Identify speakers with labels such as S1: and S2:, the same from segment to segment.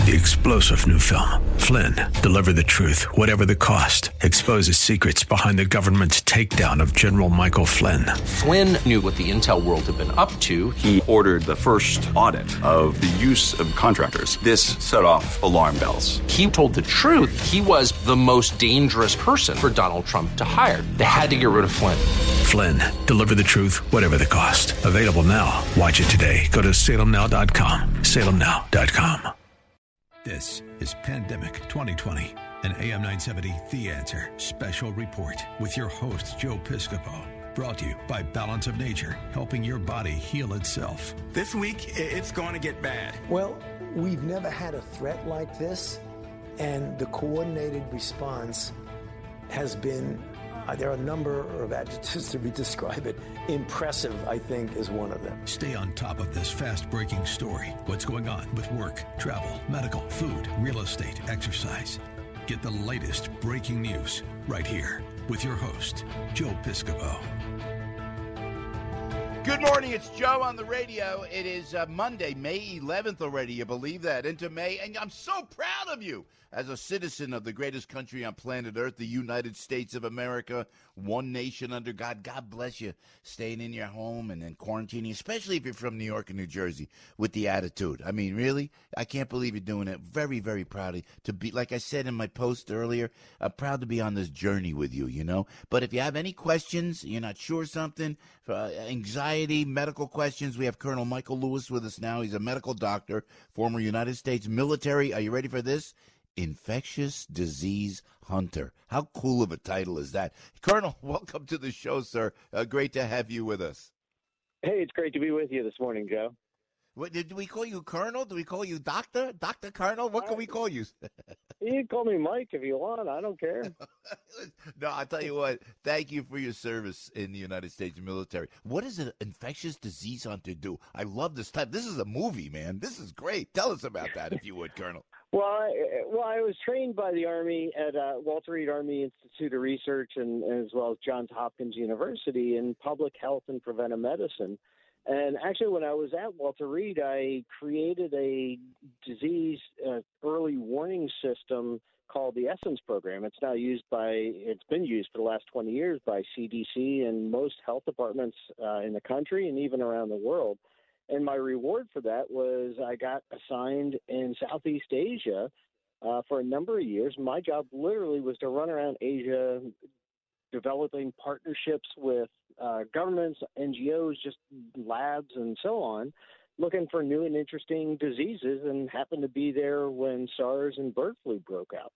S1: The explosive new film, Flynn, deliver the truth, whatever the cost, exposes secrets behind the government's takedown of General Michael Flynn.
S2: Flynn knew what the intel world had been up to.
S3: He ordered the first audit of the use of contractors. This set off alarm bells.
S2: He told the truth. He was the most dangerous person for Donald Trump to hire. They had to get rid of Flynn.
S1: Flynn, deliver the truth, whatever the cost. Available now. Watch it today. Go to salemnow.com. salemnow.com. This is Pandemic 2020, an AM 970 The Answer special report with your host, Joe Piscopo. Brought to you by Balance of Nature, helping your body heal itself.
S4: This week, it's going to get bad.
S5: Well, we've never had a threat like this, and the coordinated response has been, there are a number of adjectives to describe it. Impressive, I think, is one of them.
S1: Stay on top of this fast-breaking story. What's going on with work, travel, medical, food, real estate, exercise. Get the latest breaking news right here with your host, Joe Piscopo.
S6: Good morning, it's Joe on the radio. It is Monday, May 11th already, you believe that, into May, and I'm so proud of you as a citizen of the greatest country on planet Earth, the United States of America, one nation under God. God bless you, staying in your home and then quarantining, especially if you're from New York and New Jersey, with the attitude. I mean, really, I can't believe you're doing it. Very, very proud to be, like I said in my post earlier, proud to be on this journey with you, you know. But if you have any questions, you're not sure something, anxiety, medical questions, we have Colonel Michael Lewis with us now. He's a medical doctor, former United States military. Are you ready for this? Infectious disease hunter. How cool of a title is that? Colonel, welcome to the show, sir. Great to have you with us.
S7: Hey, it's great to be with you this morning, Joe.
S6: What, did we call you Colonel? Do we call you Doctor? Dr. Colonel? What can we call you?
S7: You can call me Mike if you want. I don't care.
S6: No, I'll tell you what. Thank you for your service in the United States military. What does an infectious disease hunter do? I love this type. This is a movie, man. This is great. Tell us about that, if you would, Colonel.
S7: Well, I was trained by the Army at Walter Reed Army Institute of Research and as well as Johns Hopkins University in public health and preventive medicine. And actually, when I was at Walter Reed, I created a disease early warning system called the Essence Program. It's been used for the last 20 years by CDC and most health departments in the country and even around the world. And my reward for that was I got assigned in Southeast Asia for a number of years. My job literally was to run around Asia developing partnerships with governments, NGOs, just labs and so on, looking for new and interesting diseases, and happened to be there when SARS and bird flu broke out.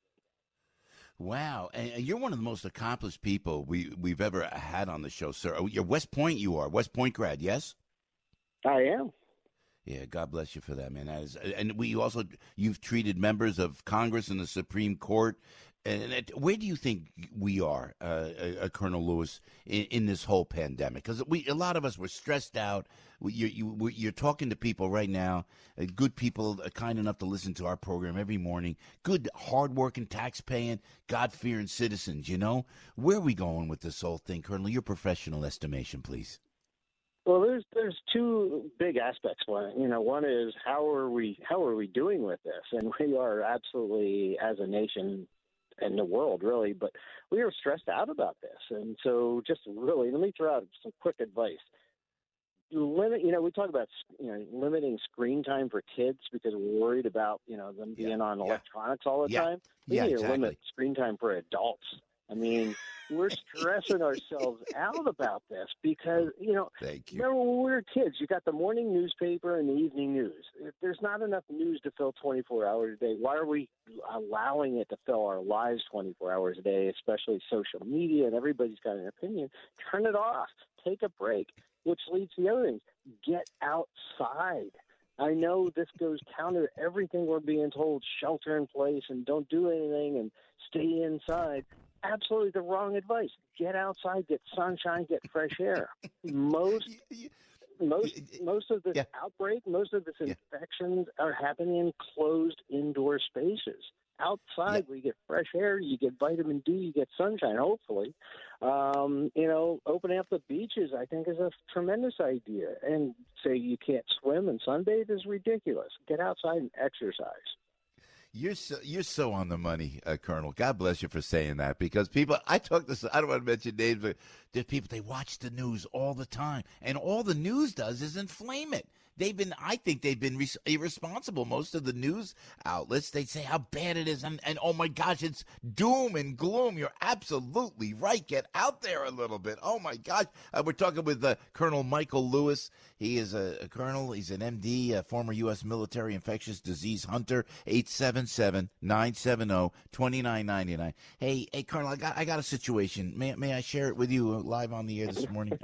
S6: Wow. And you're one of the most accomplished people we've ever had on the show, sir. You're West Point, you are. West Point grad, yes?
S7: I am.
S6: Yeah, God bless you for that, man. That is, and you've treated members of Congress and the Supreme Court. And where do you think we are, Colonel Lewis, in this whole pandemic? Because a lot of us were stressed out. You're talking to people right now, good people, kind enough to listen to our program every morning, good, hardworking, tax-paying, God-fearing citizens, you know? Where are we going with this whole thing, Colonel? Your professional estimation, please.
S7: Well, there's two big aspects. One is how are we doing with this? And we are absolutely, as a nation and the world, really, but we are stressed out about this. And so just really, let me throw out some quick advice. We talk about, limiting screen time for kids because we're worried about, them being on electronics all the time. We need to limit screen time for adults. I mean, we're stressing ourselves out about this because, remember when we were kids, you got the morning newspaper and the evening news. If there's not enough news to fill 24 hours a day, why are we allowing it to fill our lives 24 hours a day, especially social media, and everybody's got an opinion? Turn it off. Take a break, which leads to the other things. Get outside. I know this goes counter to everything we're being told, shelter in place and don't do anything and stay inside. Absolutely the wrong advice. Get outside, get sunshine, get fresh air. Most of this outbreak, most of this infections are happening in closed indoor spaces. Outside, we get fresh air, you get vitamin D, you get sunshine, hopefully. Opening up the beaches, I think, is a tremendous idea. And say you can't swim and sunbathe is ridiculous. Get outside and exercise.
S6: You're so on the money, Colonel. God bless you for saying that, because people, I don't want to mention names, but there's people, they watch the news all the time, and all the news does is inflame it. I think they've been irresponsible. Most of the news outlets, they say how bad it is, and oh my gosh, it's doom and gloom. You're absolutely right. Get out there a little bit. Oh my gosh. We're talking with Colonel Michael Lewis. He is a colonel. He's an MD, a former U.S. military infectious disease hunter. 877-970-2999. Hey, Colonel, I got a situation. May I share it with you live on the air this morning?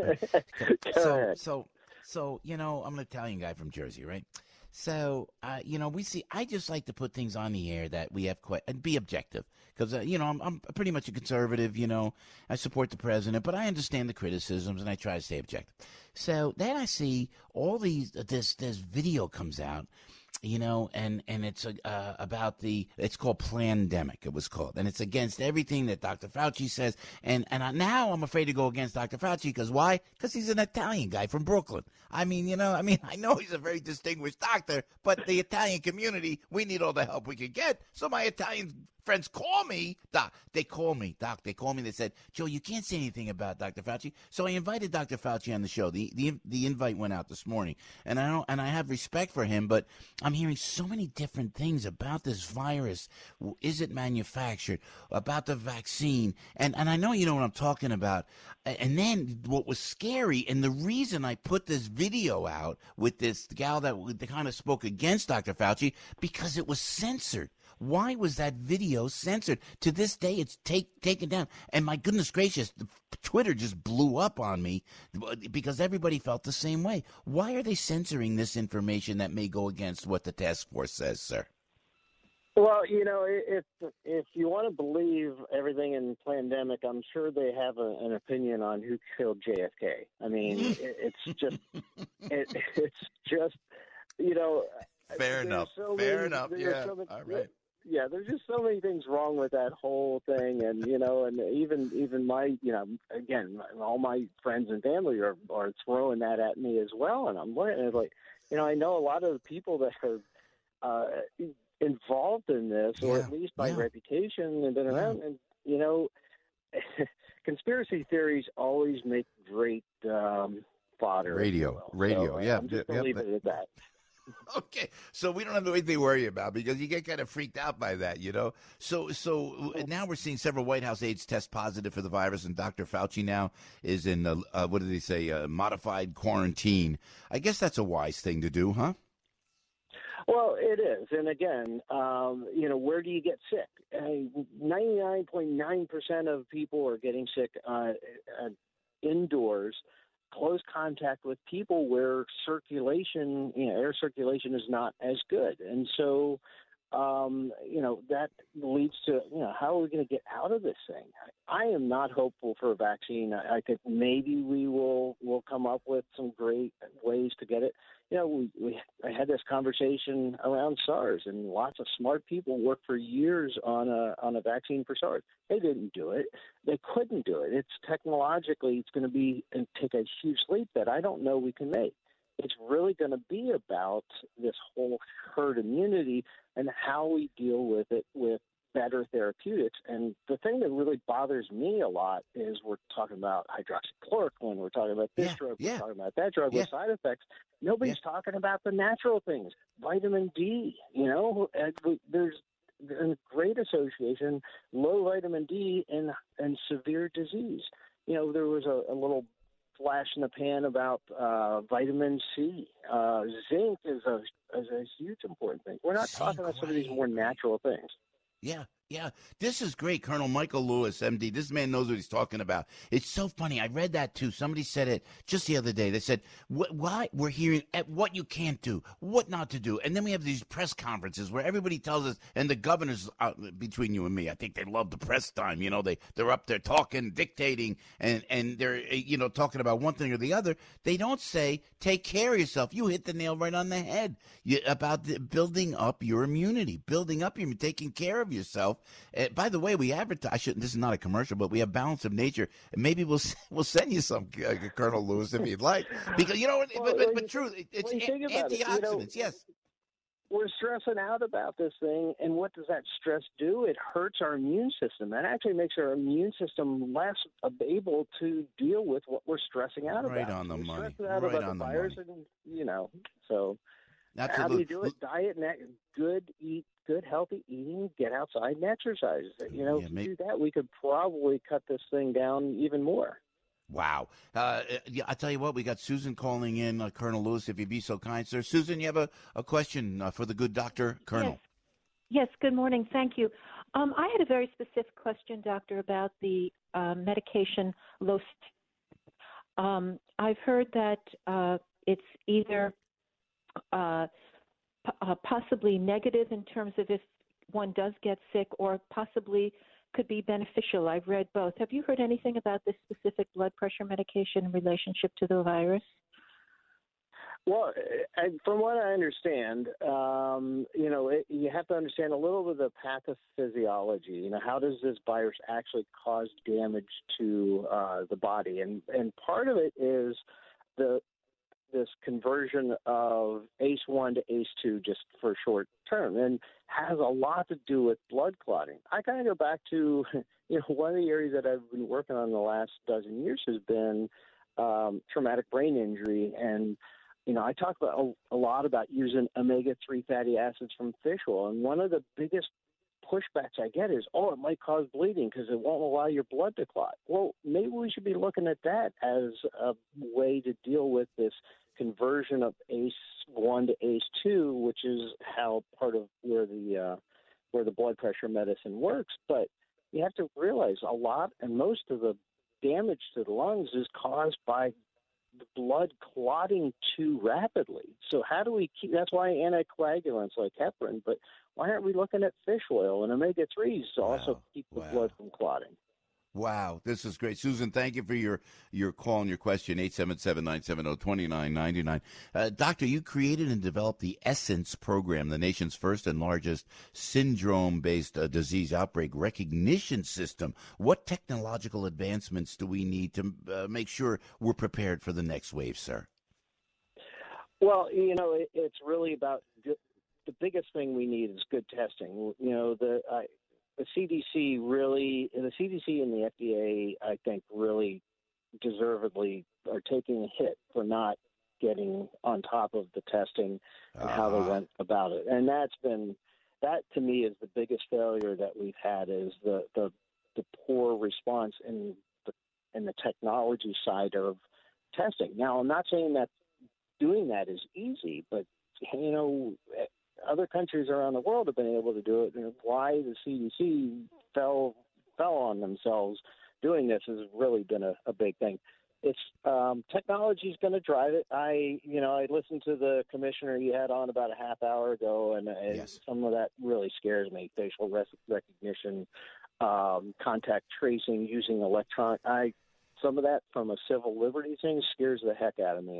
S6: So, I'm an Italian guy from Jersey, right? So, I just like to put things on the air that we have and be objective, because, I'm pretty much a conservative, I support the president, but I understand the criticisms and I try to stay objective. So then I see all this video comes out, and it's about it's called Plandemic, it was called, and it's against everything that Dr. Fauci says, and now I'm afraid to go against Dr. Fauci, because why? Because he's an Italian guy from Brooklyn. I know he's a very distinguished doctor, but the Italian community, we need all the help we can get, so my Italian friends call me, Doc. They call me. They said, Joe, you can't say anything about Dr. Fauci. So I invited Dr. Fauci on the show. The invite went out this morning, and I have respect for him, but I'm hearing so many different things about this virus. Is it manufactured? About the vaccine, and I know you know what I'm talking about. And then what was scary, and the reason I put this video out with this gal that kind of spoke against Dr. Fauci, because it was censored. Why was that video censored? To this day, it's taken down. And my goodness gracious, Twitter just blew up on me because everybody felt the same way. Why are they censoring this information that may go against what the task force says, sir?
S7: Well, if you want to believe everything in Plandemic, I'm sure they have an opinion on who killed JFK. I mean, it's just,
S6: Fair enough. Yeah. All right.
S7: Yeah, there's just so many things wrong with that whole thing, and and even my, again, all my friends and family are throwing that at me as well, and I'm looking at it like, I know a lot of the people that are involved in this, or at least by reputation, and been around, and conspiracy theories always make great fodder.
S6: Radio,
S7: so,
S6: yeah.
S7: I'm just gonna leave it at that.
S6: Okay, so we don't have anything to worry about, because you get kind of freaked out by that, So now we're seeing several White House aides test positive for the virus, and Dr. Fauci now is in, what did they say, modified quarantine. I guess that's a wise thing to do, huh?
S7: Well, it is. And again, where do you get sick? 99.9% of people are getting sick indoors, close contact with people where circulation, air circulation is not as good. And so, that leads to, how are we going to get out of this thing? I am not hopeful for a vaccine. I think maybe we'll come up with some great ways to get it. I had this conversation around SARS, and lots of smart people worked for years on a vaccine for SARS. They didn't do it. They couldn't do it. It's technologically, it's going to take a huge leap that I don't know we can make. It's really going to be about this whole herd immunity and how we deal with it with better therapeutics. And the thing that really bothers me a lot is we're talking about hydroxychloroquine, we're talking about this drug, we're talking about that drug with side effects. Nobody's talking about the natural things. Vitamin D, there's a great association, low vitamin D and severe disease. There was a little flash in the pan about vitamin C. Zinc is a huge important thing. We're not talking about some of these more natural things.
S6: Yeah. This is great, Colonel Michael Lewis, MD. This man knows what he's talking about. It's so funny. I read that, too. Somebody said it just the other day. They said, why we're hearing what you can't do, what not to do. And then we have these press conferences where everybody tells us, and the governors, between you and me, I think they love the press time. They're up there talking, dictating, and they're, talking about one thing or the other. They don't say, take care of yourself. You hit the nail right on the head about building up your immunity, taking care of yourself. By the way, we advertise. This is not a commercial, but we have Balance of Nature. Maybe we'll send you some, Colonel Lewis, if you'd like, because but true, it's antioxidants. Yes.
S7: we're stressing out about this thing, and what does that stress do? It hurts our immune system. That actually makes our immune system less able to deal with what we're stressing out about.
S6: Right on the money.
S7: Stressing out
S6: Right
S7: about
S6: on
S7: the
S6: the
S7: virus,
S6: money.
S7: and so
S6: Absolutely.
S7: how do you do it? Diet, good, healthy eating, get outside and exercise. If you do that, we could probably cut this thing down even more.
S6: Wow. Yeah, I tell you what, we got Susan calling in, Colonel Lewis, if you'd be so kind, sir. Susan, you have a question for the good doctor, Colonel?
S8: Yes, good morning. Thank you. I had a very specific question, doctor, about the medication Losartan. I've heard that it's either possibly negative in terms of if one does get sick, or possibly could be beneficial. I've read both. Have you heard anything about this specific blood pressure medication in relationship to the virus?
S7: Well, from what I understand, you have to understand a little bit of the pathophysiology. How does this virus actually cause damage to the body? And part of it is this conversion of ACE1 to ACE2 just for short term, and has a lot to do with blood clotting. I kind of go back to, one of the areas that I've been working on the last dozen years has been traumatic brain injury. And, I talk about a lot about using omega-3 fatty acids from fish oil. And one of the biggest pushbacks I get is, it might cause bleeding because it won't allow your blood to clot. Well, maybe we should be looking at that as a way to deal with this conversion of ACE1 to ACE2, which is how part of where the blood pressure medicine works. But you have to realize a lot and most of the damage to the lungs is caused by the blood clotting too rapidly. So how do we keep? That's why anticoagulants like heparin. But why aren't we looking at fish oil and omega-3s to also keep the blood from clotting?
S6: Wow, this is great. Susan, thank you for your call and your question, 877-970-2999. Doctor, you created and developed the Essence program, the nation's first and largest syndrome-based disease outbreak recognition system. What technological advancements do we need to make sure we're prepared for the next wave, sir?
S7: Well, it's really about the biggest thing we need is good testing. The CDC and the FDA, I think, really deservedly are taking a hit for not getting on top of the testing and how they went about it. And that to me is the biggest failure that we've had, is the poor response in the technology side of testing. Now, I'm not saying that doing that is easy, but other countries around the world have been able to do it, and why the CDC fell on themselves doing this has really been a big thing. It's technology is going to drive it. I listened to the commissioner you had on about a half hour ago, and some of that really scares me. Facial recognition, contact tracing using electronic. Some of that from a civil liberty thing scares the heck out of me.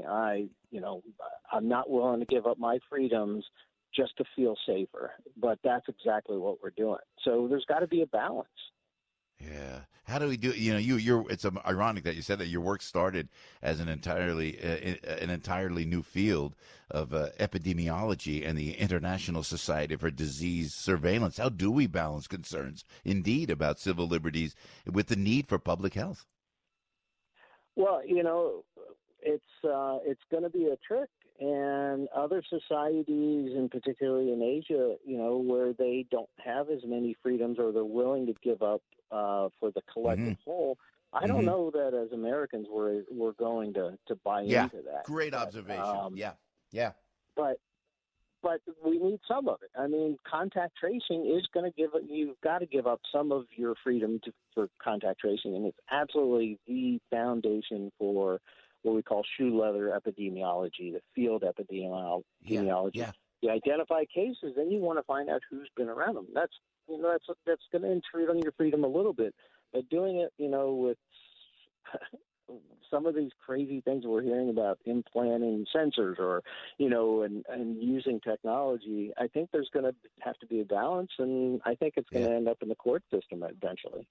S7: I'm not willing to give up my freedoms just to feel safer, but that's exactly what we're doing. So there's got to be a balance.
S6: Yeah. How do we do? It's ironic that you said that your work started as an entirely new field of epidemiology and the International Society for Disease Surveillance. How do we balance concerns, indeed, about civil liberties with the need for public health?
S7: Well, it's going to be a trick. And other societies, and particularly in Asia, where they don't have as many freedoms, or they're willing to give up for the collective whole, I don't know that as Americans we're going to buy into that.
S6: Great observation. Yeah.
S7: But we need some of it. I mean, contact tracing is going to you've got to give up some of your freedom for contact tracing, and it's absolutely the foundation for what we call shoe leather epidemiology, the field epidemiology.
S6: Yeah.
S7: You identify cases, then you want to find out who's been around them. That's going to intrude on your freedom a little bit. But doing it, with some of these crazy things we're hearing about implanting sensors or, and using technology, I think there's going to have to be a balance, and I think it's going to end up in the court system eventually.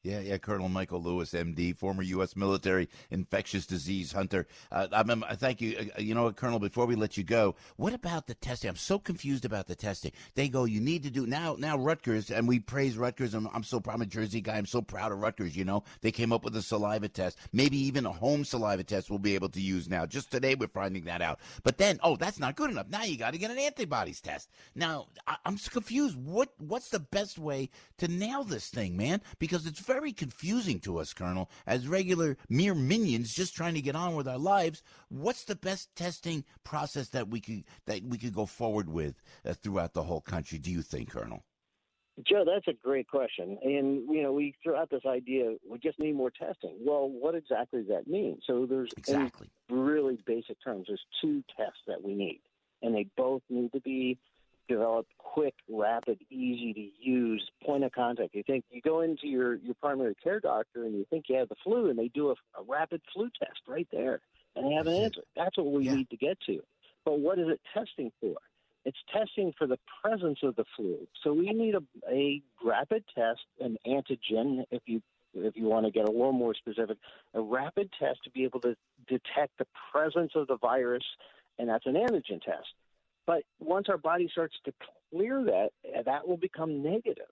S6: Yeah, Colonel Michael Lewis, M.D., former U.S. military infectious disease hunter. Thank you. You know what, Colonel, before we let you go, what about the testing? I'm so confused about the testing. They go, you need to do, now Rutgers, and we praise Rutgers, and I'm a Jersey guy, I'm so proud of Rutgers, you know. They came up with a saliva test. Maybe even a home saliva test we'll be able to use now. Just today we're finding that out. But then, that's not good enough. Now you got to get an antibodies test. Now, I'm confused. What's the best way to nail this thing, man? Because it's very confusing to us, Colonel, as regular mere minions just trying to get on with our lives. What's the best testing process that we could go forward with throughout the whole country, do you think, Colonel?
S7: Joe, that's a great question. And, we threw out this idea, we just need more testing. Well, what exactly does that mean? So there's, in really basic terms, there's two tests that we need, and they both need to be developed quick, rapid, easy to use, point of contact. You go into your primary care doctor and you think you have the flu, and they do a rapid flu test right there, and they have an answer. That's what we need to get to. But what is it testing for? It's testing for the presence of the flu. So we need a rapid test, an antigen, if you want to get a little more specific, a rapid test to be able to detect the presence of the virus, and that's an antigen test. But once our body starts to clear that will become negative.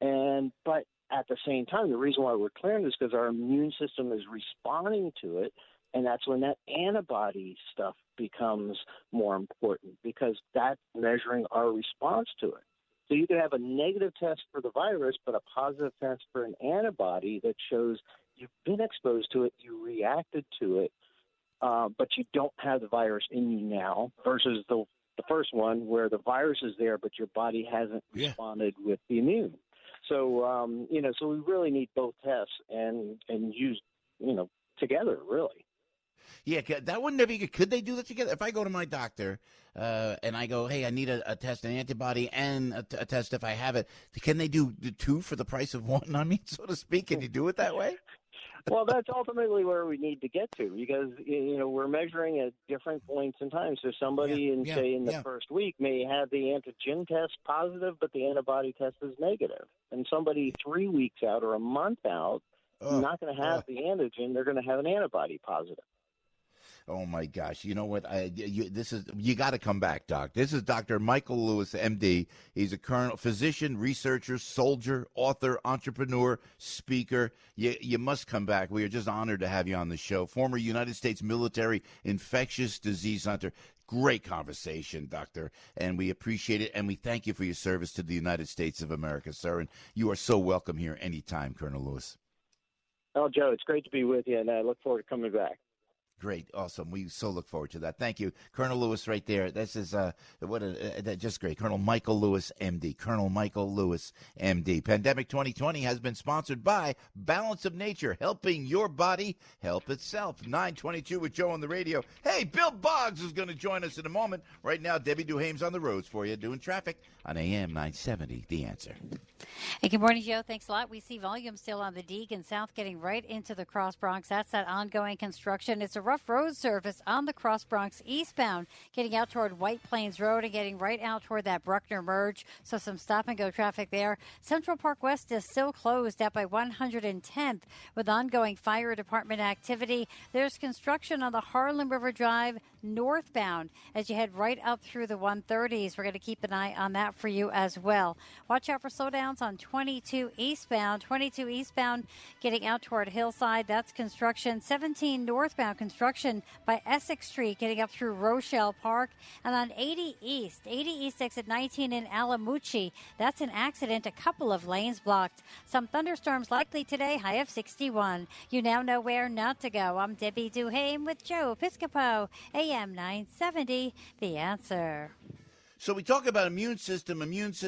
S7: But at the same time, the reason why we're clearing is because our immune system is responding to it, and that's when that antibody stuff becomes more important, because that's measuring our response to it. So you could have a negative test for the virus, but a positive test for an antibody that shows you've been exposed to it, you reacted to it, but you don't have the virus in you now, versus the first one where the virus is there, but your body hasn't responded with the immune. So, so we really need both tests and use, together, really.
S6: Yeah, that wouldn't be good. Could they do that together? If I go to my doctor and I go, hey, I need a test, an antibody, and a test if I have it, can they do the two for the price of one, so to speak? Can you do it that way?
S7: Well, that's ultimately where we need to get to, because, we're measuring at different points in time. So somebody in the first week may have the antigen test positive, but the antibody test is negative. And somebody 3 weeks out or a month out, not going to have the antigen, they're going to have an antibody positive.
S6: Oh my gosh! You know what? You got to come back, Doc. This is Dr. Michael Lewis, M.D. He's a colonel, physician, researcher, soldier, author, entrepreneur, speaker. You must come back. We are just honored to have you on the show. Former United States military infectious disease hunter. Great conversation, Doctor, and we appreciate it, and we thank you for your service to the United States of America, sir. And you are so welcome here anytime, Colonel Lewis.
S7: Oh, Joe, it's great to be with you, and I look forward to coming back.
S6: Great. Awesome. We so look forward to that. Thank you. Colonel Lewis right there. This is just great. Colonel Michael Lewis, M.D. Colonel Michael Lewis, M.D. Pandemic 2020 has been sponsored by Balance of Nature, helping your body help itself. 9:22 with Joe on the radio. Hey, Bill Boggs is going to join us in a moment. Right now, Debbie Duhame's on the roads for you, doing traffic on AM 970. The Answer.
S9: Hey, good morning, Joe. Thanks a lot. We see volume still on the Deegan South getting right into the Cross Bronx. That's that ongoing construction. It's a rough road surface on the Cross Bronx eastbound, getting out toward White Plains Road and getting right out toward that Bruckner merge. So some stop-and-go traffic there. Central Park West is still closed out by 110th with ongoing fire department activity. There's construction on the Harlem River Drive northbound as you head right up through the 130s. We're going to keep an eye on that for you as well. Watch out for slowdowns on 22 eastbound. 22 eastbound getting out toward Hillside. That's construction. 17 northbound construction by Essex Street getting up through Rochelle Park. And on 80 East exit 19 in Alamucci. That's an accident. A couple of lanes blocked. Some thunderstorms likely today. High of 61. You now know where not to go. I'm Debbie Duhame with Joe Piscopo. AM 970, The Answer.
S6: So we talk about immune system.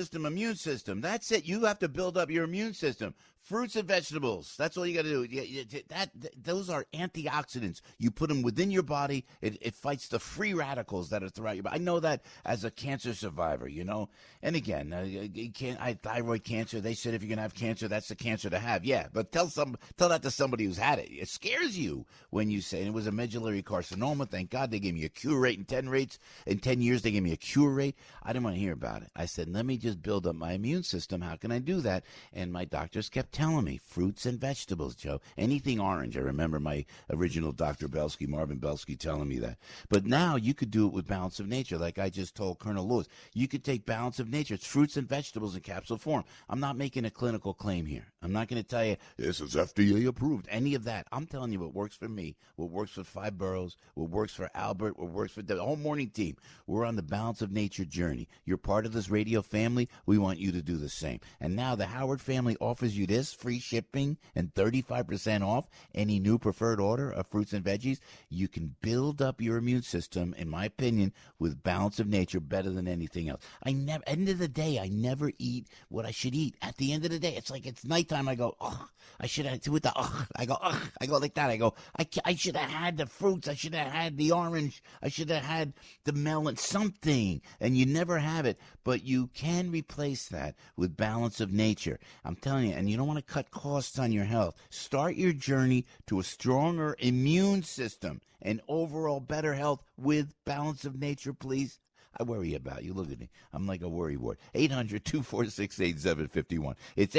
S6: That's it. You have to build up your immune system. Fruits and vegetables. That's all you got to do. Those are antioxidants. You put them within your body. It fights the free radicals that are throughout your body. I know that as a cancer survivor, And again, I had thyroid cancer. They said if you're going to have cancer, that's the cancer to have. Yeah, but tell that to somebody who's had it. It scares you when you say, and it was a medullary carcinoma. Thank God they gave me a cure rate in 10 years. They gave me a cure rate. I didn't want to hear about it. I said, let me just build up my immune system. How can I do that? And my doctors kept
S10: telling me fruits and vegetables, Joe. Anything orange. I remember my original Dr. Belsky, Marvin Belsky, telling me that. But now you could do it with Balance of Nature, like I just told Colonel Lewis. You could take Balance of Nature. It's fruits and vegetables in capsule form. I'm not making a clinical claim here. I'm not going to tell you, this is FDA approved, any of that. I'm telling you what works for me, what works for Five Boroughs, what works for Albert, what works for the whole morning team. We're on the Balance of Nature journey. You're part of this radio family. We want you to do the same. And now the Howard family offers you this free shipping and 35% off any new preferred order of fruits and veggies. You can build up your immune system, in my opinion, with Balance of Nature better than anything else. End of the day, I never eat what I should eat. At the end of the day, it's like it's nighttime. I go, oh, I should have with the I go like that. I go, I should have had the fruits. I should have had the orange. I should have had the melon, something. And you never have it, but you can replace that with Balance of Nature. I'm telling you, and you don't want to cut costs on your health. Start your journey to a stronger immune system and overall better health with Balance of Nature, please. I worry about you. Look at me. I'm like a worry wart. 800-246-8751. It's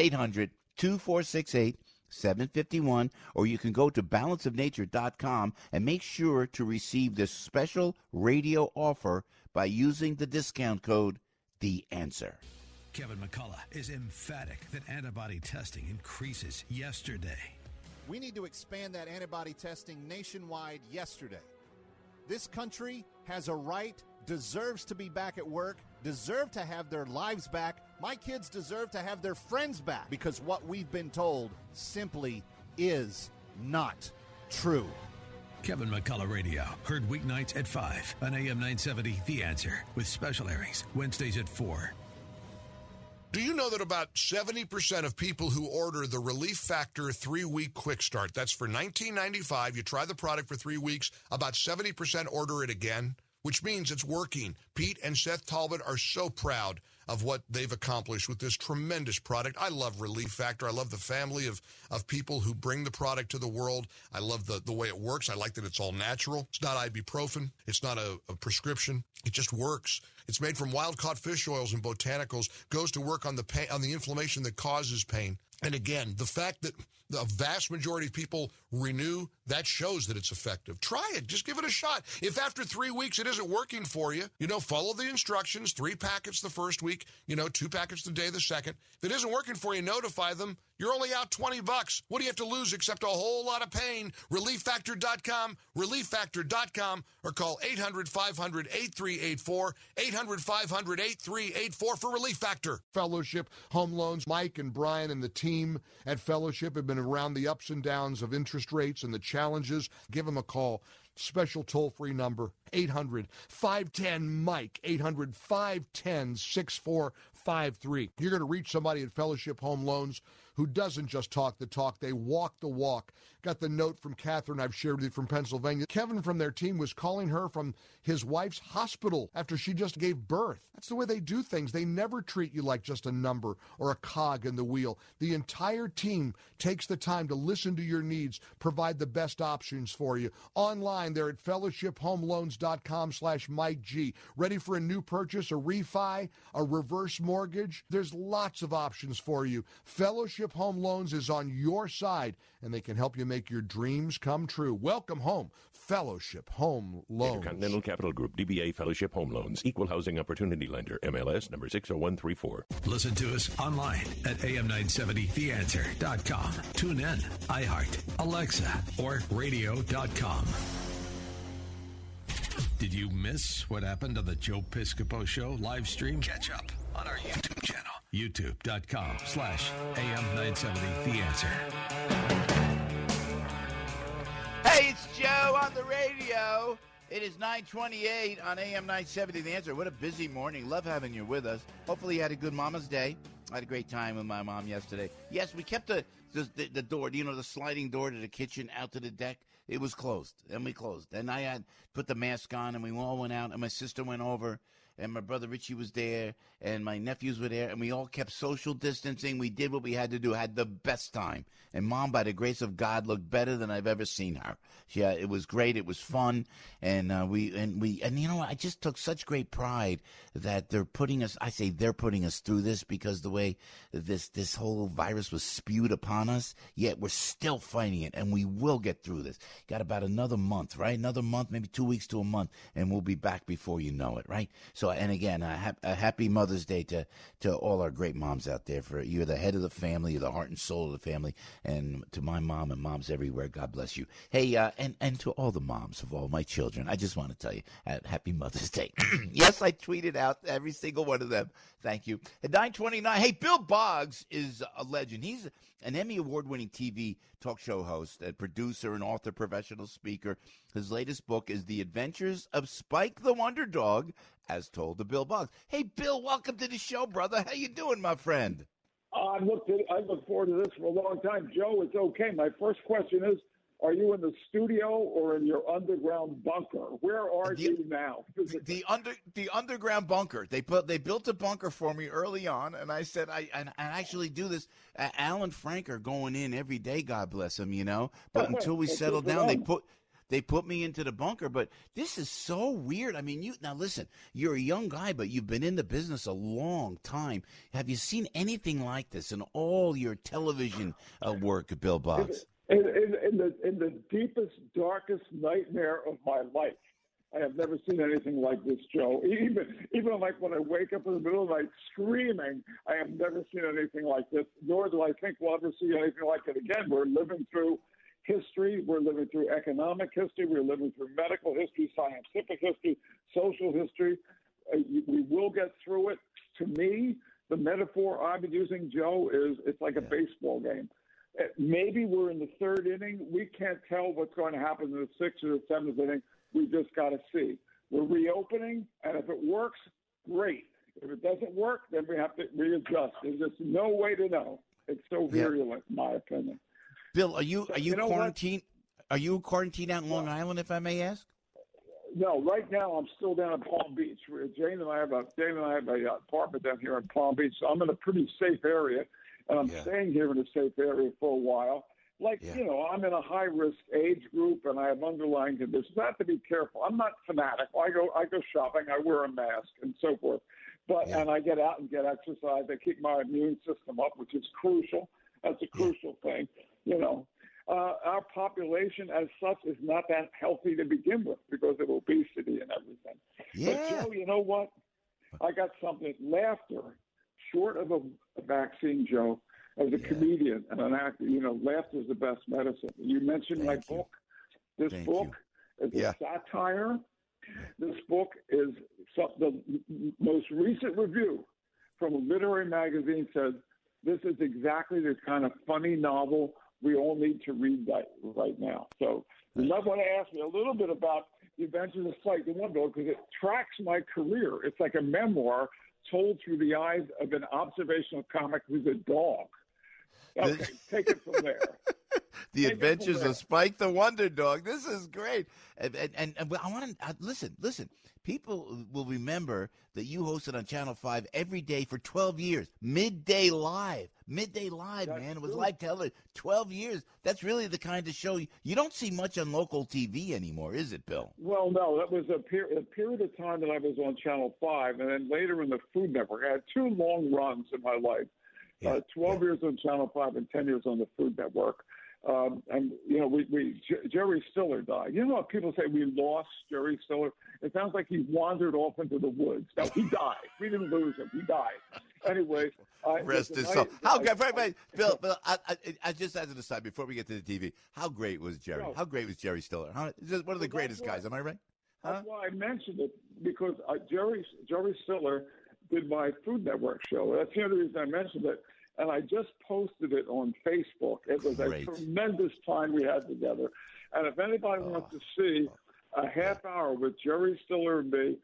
S10: 800-246-8751. Or you can go to balanceofnature.com and make sure to receive this special radio offer by using the discount code The Answer.
S1: Kevin McCullough is emphatic that antibody testing increases yesterday.
S11: We need to expand that antibody testing nationwide yesterday. This country has a right, deserves to be back at work, deserve to have their lives back. My kids deserve to have their friends back, because what we've been told simply is not true.
S1: Kevin McCullough Radio, heard weeknights at 5 on AM 970 The Answer, with special airings Wednesdays at 4.
S12: Do you know that about 70% of people who order the Relief Factor 3-week quick start, that's for $19.95, you try the product for 3 weeks, about 70% order it again, which means it's working. Pete and Seth Talbot are so proud of what they've accomplished with this tremendous product. I love Relief Factor. I love the family of people who bring the product to the world. I love the way it works. I like that it's all natural. It's not ibuprofen. It's not a prescription. It just works. It's made from wild-caught fish oils and botanicals, goes to work on the pain, on the inflammation that causes pain. And again, the fact that the vast majority of people renew, that shows that it's effective. Try it. Just give it a shot. If after 3 weeks it isn't working for you, follow the instructions. 3 packets the first week, 2 packets the day the second. If it isn't working for you, notify them. You're only out $20. What do you have to lose except a whole lot of pain? ReliefFactor.com, ReliefFactor.com, or call 800-500-8384, 800-500-8384 for Relief Factor.
S13: Fellowship Home Loans. Mike and Brian and the team at Fellowship have been around the ups and downs of interest rates and the challenges. Give them a call. Special toll-free number, 800-510-MIKE, 800-510-6453. You're going to reach somebody at Fellowship Home Loans who doesn't just talk the talk, they walk the walk. Got the note from Catherine I've shared with you from Pennsylvania. Kevin from their team was calling her from his wife's hospital after she just gave birth. That's the way they do things. They never treat you like just a number or a cog in the wheel. The entire team takes the time to listen to your needs, provide the best options for you. Online, they're at fellowshiphomeloans.com/MikeG. Ready for a new purchase, a refi, a reverse mortgage? There's lots of options for you. Fellowship Home Loans is on your side, and they can help you make your dreams come true. Welcome home, Fellowship Home Loans.
S14: Intercontinental Capital Group, DBA Fellowship Home Loans, Equal Housing Opportunity Lender, MLS number 60134.
S1: Listen to us online at am970theanswer.com. Tune in, iHeart, Alexa, or radio.com. Did you miss what happened on the Joe Piscopo Show live stream? Catch up on our YouTube channel, youtube.com/AM970theanswer.
S6: Hey, it's Joe on the radio. It is 9:28 on AM 970 The Answer. What a busy morning. Love having you with us. Hopefully you had a good Mama's Day. I had a great time with my mom yesterday. Yes, we kept the door, the sliding door to the kitchen out to the deck. It was closed, and we closed. And I had put the mask on, and we all went out, and my sister went over,
S10: and my brother Richie was there, and my nephews were there, and we all kept social distancing. We did what we had to do. Had the best time. And Mom, by the grace of God, looked better than I've ever seen her. Yeah, it was great. It was fun, and you know what? I just took such great pride that they're putting us. I say they're putting us through this because the way this whole virus was spewed upon us. Yet we're still fighting it, and we will get through this. Got about another month, right? Another month, maybe 2 weeks to a month, and we'll be back before you know it, right? So, and again, a happy Mother's Day to all our great moms out there. For you're the head of the family, you're the heart and soul of the family, and to my mom and moms everywhere, God bless you. Hey, and to all the moms of all my children, I just want to tell you, happy Mother's Day. Yes, I tweeted out every single one of them. Thank you. At 9:29, hey, Bill Boggs is a legend. He's an Emmy Award-winning TV talk show host, a producer, and author, professional speaker. His latest book is The Adventures of Spike the Wonder Dog, as told to Bill Boggs. Hey, Bill, welcome to the show, brother. How you doing, my friend?
S15: I look forward to this for a long time. Joe, it's okay. My first question is, are you in the studio or in your underground bunker? Where are you now?
S6: The underground bunker. They built a bunker for me early on, and I said I actually do this. Alan Frank are going in every day, God bless him, you know. But until we settle down, they put me into the bunker. But this is so weird. I mean, now listen, you're a young guy, but you've been in the business a long time. Have you seen anything like this in all your television work, Bill Boggs?
S15: In the deepest, darkest nightmare of my life, I have never seen anything like this, Joe. Even like when I wake up in the middle of the night screaming, I have never seen anything like this, nor do I think we'll ever see anything like it again. We're living through history. We're living through economic history. We're living through medical history, scientific history, social history. We will get through it. To me, the metaphor I've been using, Joe, is it's like a baseball game. Maybe we're in the third inning. We can't tell what's going to happen in the sixth or the seventh inning. We just got to see. We're reopening, and if it works, great. If it doesn't work, then we have to readjust. There's just no way to know. It's so virulent, in my opinion.
S10: Bill, are you quarantined? Are you quarantined out in Long Island, if I may ask?
S15: No, right now I'm still down in Palm Beach. Jane and I have an apartment down here in Palm Beach. So I'm in a pretty safe area. And I'm staying here in a safe area for a while. You know, I'm in a high-risk age group, and I have underlying conditions. I have to be careful. I'm not fanatic. I go shopping. I wear a mask and so forth. And I get out and get exercise. I keep my immune system up, which is crucial. That's a crucial thing. You know, our population as such is not that healthy to begin with because of obesity and everything. But, Joe, you know what? I got something. Laughter. Short of a vaccine, Joe, as a comedian and an actor, you know, laughter is the best medicine. You mentioned my book. This book is a satire. This book is the most recent review from a literary magazine says this is exactly the kind of funny novel we all need to read right now. So you might want to ask me a little bit about The Adventures of Spike the Wonder Dog because it tracks my career. It's like a memoir told through the eyes of an observational comic who's a dog. Okay, take it from there.
S6: The Adventures of Spike the Wonder Dog. This is great. And I want to listen. People will remember that you hosted on Channel 5 every day for 12 years. Midday Live, man. It was like television. 12 years. That's really the kind of show you don't see much on local TV anymore, is it, Bill?
S15: Well, no. That was a period of time that I was on Channel 5, and then later in the Food Network. I had two long runs in my life. 12 years on Channel 5 and 10 years on the Food Network. And, you know, Jerry Stiller died. You know what people say, we lost Jerry Stiller? It sounds like he wandered off into the woods. No, he died. We didn't lose him. He died. Anyway.
S6: Rest his soul. How great, Bill, I just as an aside, before we get to the TV, how great was Jerry? How great was Jerry Stiller? Just one of the greatest guys. Am I right?
S15: That's why I mentioned it, because Jerry Stiller did my Food Network show. That's the only reason I mentioned it. And I just posted it on Facebook. It was a tremendous time we had together. And if anybody wants to see a half hour with Jerry Stiller and me,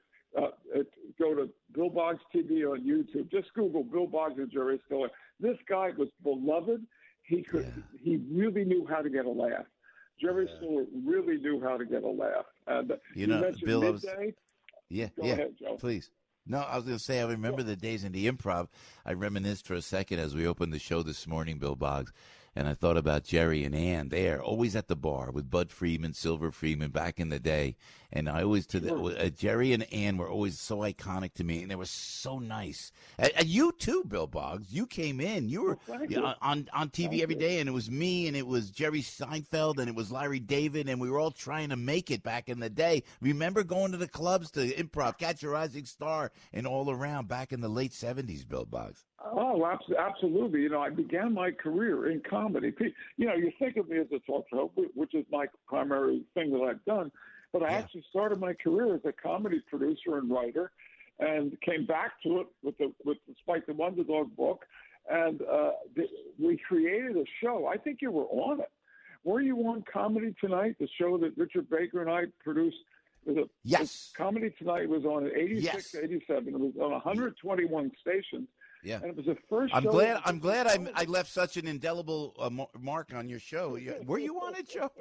S15: go to Bill Boggs TV on YouTube. Just Google Bill Boggs and Jerry Stiller. This guy was beloved. He really knew how to get a laugh. Jerry Stiller really knew how to get a laugh. And
S10: you know,
S15: mentioned
S10: Bill,
S15: Midday.
S10: Go
S15: ahead, Joe.
S10: Please. No, I was going to say, I remember the days in the Improv. I reminisced for a second as we opened the show this morning, Bill Boggs, and I thought about Jerry and Ann there, always at the bar with Bud Friedman, Silver Friedman back in the day. And I always, Jerry and Ann were always so iconic to me, and they were so nice. And you too, Bill Boggs. You came in. You were on TV every day, and it was me, and it was Jerry Seinfeld, and it was Larry David, and we were all trying to make it back in the day. Remember going to the clubs to Improv, Catch a Rising Star, and all around back in the late 70s, Bill Boggs?
S15: Oh, absolutely. You know, I began my career in comedy. You know, you think of me as a talk show, which is my primary thing that I've done, but I actually started my career as a comedy producer and writer, and came back to it with the Spike the Wonder Dog book, and we created a show. I think you were on it. Were you on Comedy Tonight, the show that Richard Baker and I produced?
S10: Yes.
S15: Comedy Tonight was on at 86, 87. It was on 121 stations.
S10: Yeah,
S15: and it was the first.
S10: I'm glad I left such an indelible mark on your show. Were you on it, Joe?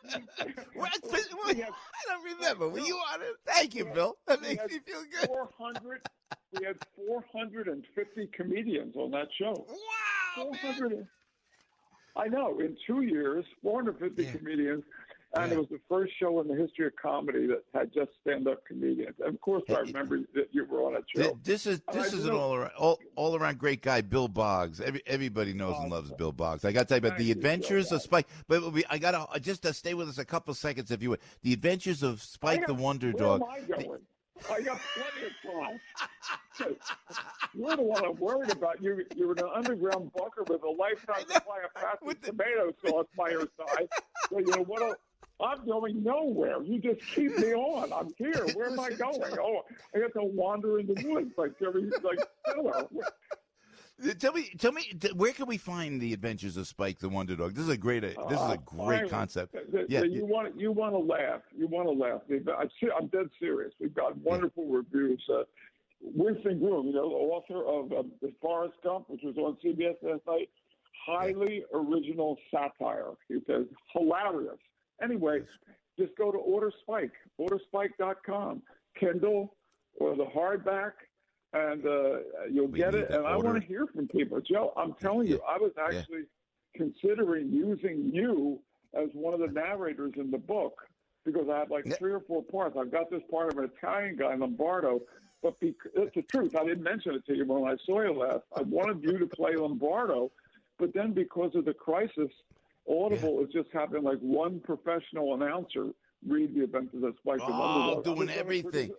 S10: I don't remember. Were you on it? Thank you, Bill. That makes me feel good.
S15: We had 450 comedians on that show.
S10: Wow,
S15: 400. I know. In 2 years, 450 comedians. And it was the first show in the history of comedy that had just stand-up comedians. And of course, I remember that you were on that show.
S10: This is an all around great guy, Bill Boggs. Everybody knows and loves Bill Boggs. I got to tell you about the Adventures of Spike. But I got to just stay with us a couple seconds, if you would. The Adventures of Spike the Wonder Dog.
S15: Where am I going? I got plenty of time. You're the one I'm worried about. You're in an underground bunker with a lifetime supply of Patrick tomato sauce by your side. So you know what? I'm going nowhere. You just keep me on. I'm here. Where am I going? Oh, I got to wander in the woods like Stiller.
S10: Tell me, where can we find the Adventures of Spike the Wonder Dog? This is a great concept.
S15: You want to laugh. You want to laugh. I'm dead serious. We've got wonderful reviews. Winston Groom, the author of Forrest Gump, which was on CBS last night, highly original satire. He says hilarious. Anyway, just go to Order Spike, orderspike.com, Kindle or the hardback, and you'll get it. And I want to hear from people. Joe, I'm telling you, I was actually considering using you as one of the narrators in the book because I have like 3 or 4 parts. I've got this part of an Italian guy, Lombardo, but it's the truth. I didn't mention it to you when I saw you last. I wanted you to play Lombardo, but then because of the crisis, Audible is just having like one professional announcer read the Adventures of Spike the Wonder Dog.
S10: Doing everything.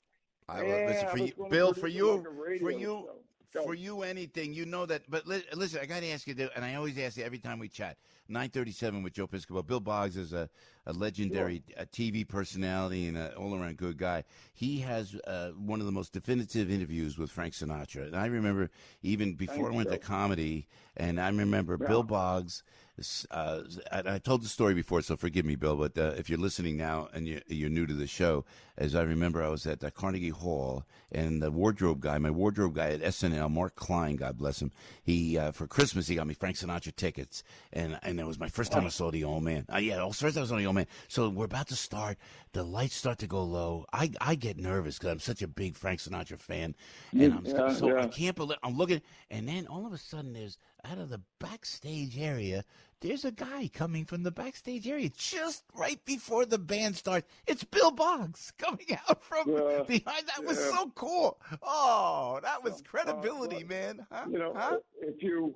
S10: Bill, for you, anything. You know that. But listen, I got to ask you, and I always ask you every time we chat. 9:37 with Joe Piscopo. Bill Boggs is a legendary TV personality and an all-around good guy. He has one of the most definitive interviews with Frank Sinatra. And I remember even before I went to comedy, and I remember Bill Boggs. I told the story before, so forgive me, Bill, but if you're listening now and you're new to the show, as I remember, I was at Carnegie Hall, and the wardrobe guy, my wardrobe guy at SNL, Mark Klein, God bless him, he for Christmas, he got me Frank Sinatra tickets, and it was my first time I saw the Old Man. First time I saw the Old Man. So we're about to start. The lights start to go low. I get nervous because I'm such a big Frank Sinatra fan, and I can't believe I'm looking, and then all of a sudden there's out of the backstage area. There's a guy coming from the backstage area just right before the band starts. It's Bill Boggs coming out from behind. That was so cool. Oh, that was credibility, man. Huh?
S15: If you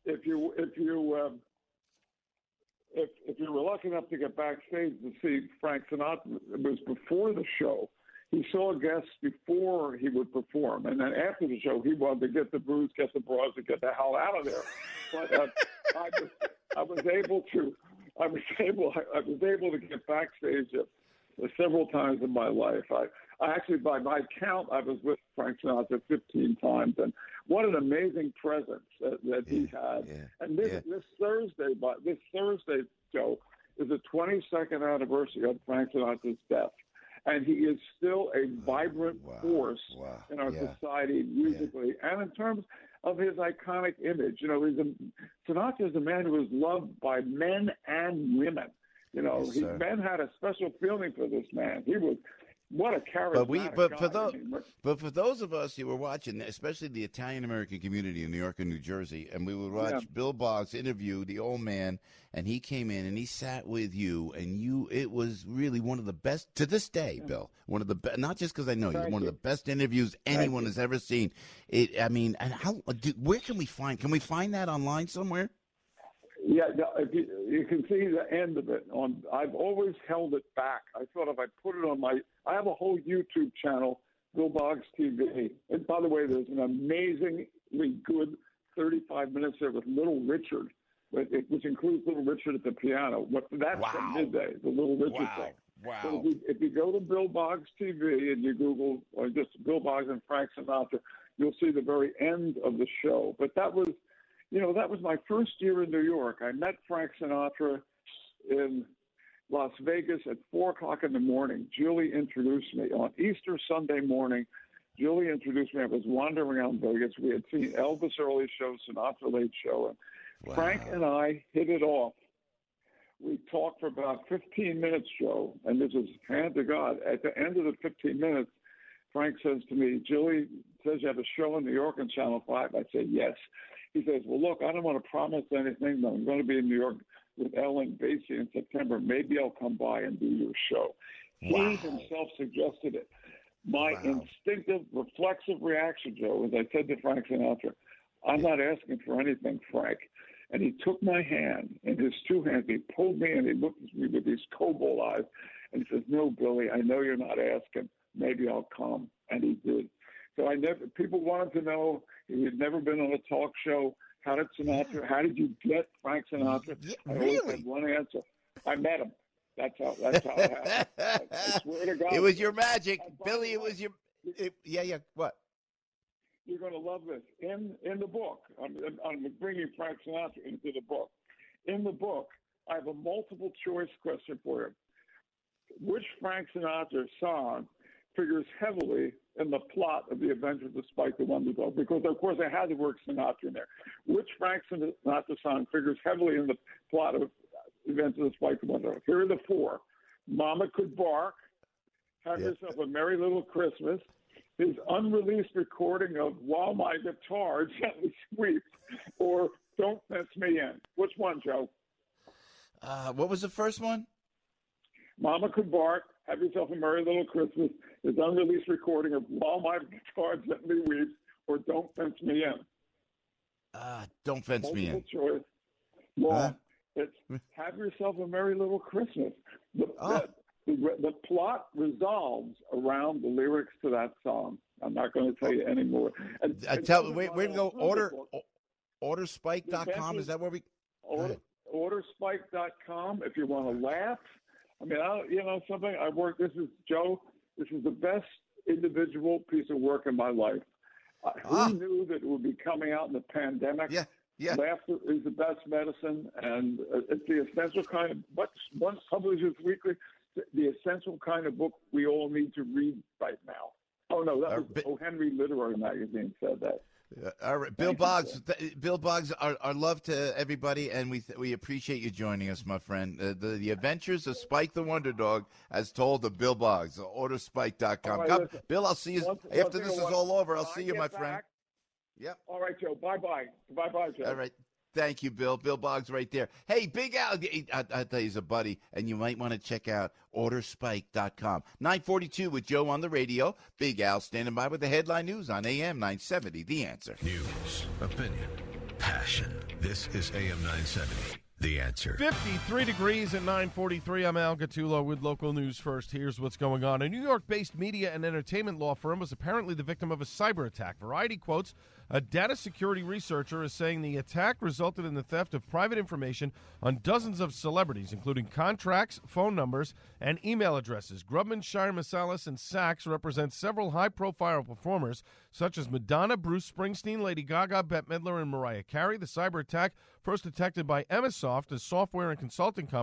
S15: were lucky enough to get backstage to see Frank Sinatra, it was before the show. He saw guests before he would perform, and then after the show, he wanted to get the booze, get the bras, and get the hell out of there. But I was able to get backstage several times in my life. I actually, by my count, I was with Frank Sinatra 15 times, and what an amazing presence that he had. And this Thursday, Joe, is the 22nd anniversary of Frank Sinatra's death. And he is still a vibrant force in our society musically and in terms of his iconic image. Sinatra is a man who was loved by men and women. Men had a special feeling for this man. What a charismatic guy.
S10: But for those of us who were watching, especially the Italian American community in New York and New Jersey, and we would watch Bill Boggs interview the old man, and he came in and he sat with you, and it was really one of the best to this day, Bill. One of the best, not just because I know you, one of the best interviews anyone has ever seen. And where can we find? Can we find that online somewhere?
S15: Yeah, if you can see the end of it. I've always held it back. I thought if I put it on I have a whole YouTube channel, Bill Boggs TV. And by the way, there's an amazingly good 35 minutes there with Little Richard, which includes Little Richard at the piano. That's from midday, the Little Richard thing.
S10: Wow.
S15: So if you go to Bill Boggs TV and you Google or just Bill Boggs and Frank Sinatra, you'll see the very end of the show. But that was my first year in New York. I met Frank Sinatra in Las Vegas at 4 o'clock in the morning. Julie introduced me. On Easter Sunday morning, Julie introduced me. I was wandering around Vegas. We had seen Elvis early show, Sinatra late show, and Frank and I hit it off. We talked for about 15 minutes, Joe, and this is hand to God. At the end of the 15 minutes, Frank says to me, Julie says you have a show in New York on Channel 5. I said, yes. He says, well, look, I don't want to promise anything, but I'm going to be in New York with Ellen Basie in September. Maybe I'll come by and do your show. He himself suggested it. My instinctive, reflexive reaction, Joe, as I said to Frank Sinatra, I'm not asking for anything, Frank. And he took my hand in his two hands. He pulled me and he looked at me with these cobalt eyes. And he says, no, Billy, I know you're not asking. Maybe I'll come. And he did. So people wanted to know, he had never been on a talk show. How did you get Frank Sinatra? I always had one answer. I met him. That's how it happened. I swear to God.
S10: It was your magic. Billy, it was your... What?
S15: You're going to love this. In the book, I'm bringing Frank Sinatra into the book. In the book, I have a multiple choice question for you. Which Frank Sinatra song figures heavily in the plot of The Adventures of Spike the Wonder Dog? Because, of course, I had to work Sinatra in there. Which Frank Sinatra song figures heavily in the plot of Adventures of Spike the Wonder Dog? Here are the four. Mama Could Bark, Have Yourself a Merry Little Christmas, his unreleased recording of While My Guitar Gently Sweeps, or Don't Fence Me In. Which one, Joe?
S10: What was the first one?
S15: Mama Could Bark, Have Yourself a Merry Little Christmas, his unreleased recording of While My Guitar Gently Weeps, or Don't Fence Me In.
S10: Don't Fence Me In.
S15: Choice. Well, it's Have Yourself a Merry Little Christmas. The plot resolves around the lyrics to that song. I'm not going to tell you anymore.
S10: Where to go? Orderspike.com. Is that where we?
S15: Orderspike.com. If you want to laugh. I mean, something I work. This is Joe. This is the best individual piece of work in my life. Who knew that it would be coming out in the pandemic?
S10: Yeah.
S15: Laughter is the best medicine, and it's the essential kind of. Once Publishers Weekly, the essential kind of book we all need to read right now. Oh no, that was O. Henry Literary Magazine said that.
S10: All right, Bill Boggs. Bill Boggs, our love to everybody, and we appreciate you joining us, my friend. The Adventures of Spike the Wonder Dog, as told of Bill Boggs. Orderspike.com.
S15: Right,
S10: Bill, I'll see you after this is all over. I'll see you, my friend. Yep.
S15: All right, Joe. Bye-bye. Bye-bye, Joe.
S10: All right. Thank you, Bill. Bill Boggs right there. Hey, Big Al, I tell you, he's a buddy, and you might want to check out Orderspike.com. 942 with Joe on the radio. Big Al standing by with the headline news on AM 970. The Answer.
S1: News, opinion, passion. This is AM 970. The Answer.
S16: 53 degrees at 9:43. I'm Al Gattullo with local news first. Here's what's going on. A New York-based media and entertainment law firm was apparently the victim of a cyber attack. Variety quotes a data security researcher is saying the attack resulted in the theft of private information on dozens of celebrities, including contracts, phone numbers, and email addresses. Grubman, Shire, Masalis, and Sachs represent several high-profile performers, such as Madonna, Bruce Springsteen, Lady Gaga, Bette Midler, and Mariah Carey. The cyber attack, first detected by Emisoft, a software and consulting company,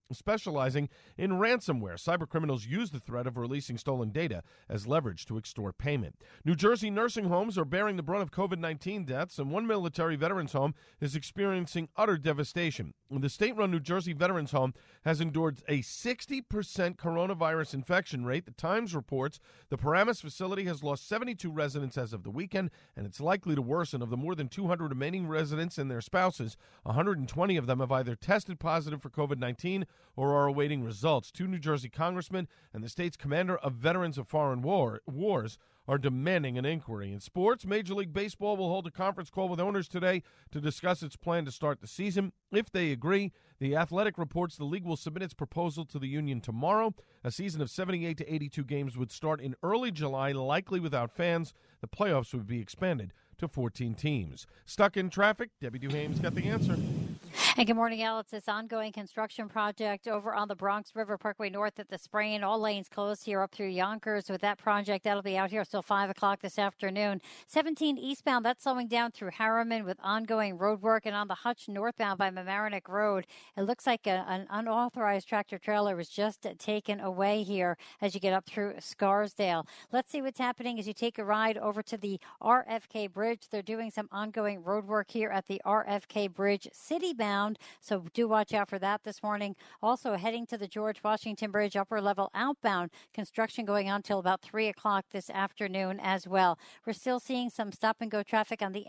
S16: specializing in ransomware. Cybercriminals use the threat of releasing stolen data as leverage to extort payment. New Jersey nursing homes are bearing the brunt of COVID-19 deaths, and one military veterans home is experiencing utter devastation. The state-run New Jersey Veterans Home has endured a 60% coronavirus infection rate. The Times reports the Paramus facility has lost 72 residents as of the weekend, and it's likely to worsen. Of the more than 200 remaining residents and their spouses, 120 of them have either tested positive for COVID-19 or are awaiting results. 2 New Jersey congressmen and the state's commander of Veterans of Foreign Wars are demanding an inquiry. In sports, Major League Baseball will hold a conference call with owners today to discuss its plan to start the season. If they agree, The Athletic reports the league will submit its proposal to the union tomorrow. A season of 78 to 82 games would start in early July, likely without fans. The playoffs would be expanded to 14 teams. Stuck in traffic? Debbie Duhame's got the answer.
S9: And good morning, Al. It's this ongoing construction project over on the Bronx River Parkway North at the Sprain. All lanes closed here up through Yonkers with that project. That'll be out here till 5 o'clock this afternoon. 17 eastbound, that's slowing down through Harriman with ongoing road work. And on the Hutch northbound by Mamaroneck Road, it looks like an unauthorized tractor trailer was just taken away here as you get up through Scarsdale. Let's see what's happening as you take a ride over to the RFK Bridge. They're doing some ongoing road work here at the RFK Bridge citybound, so do watch out for that this morning. Also heading to the George Washington Bridge upper level outbound, construction going on till about 3 o'clock this afternoon as well. We're still seeing some stop and go traffic on the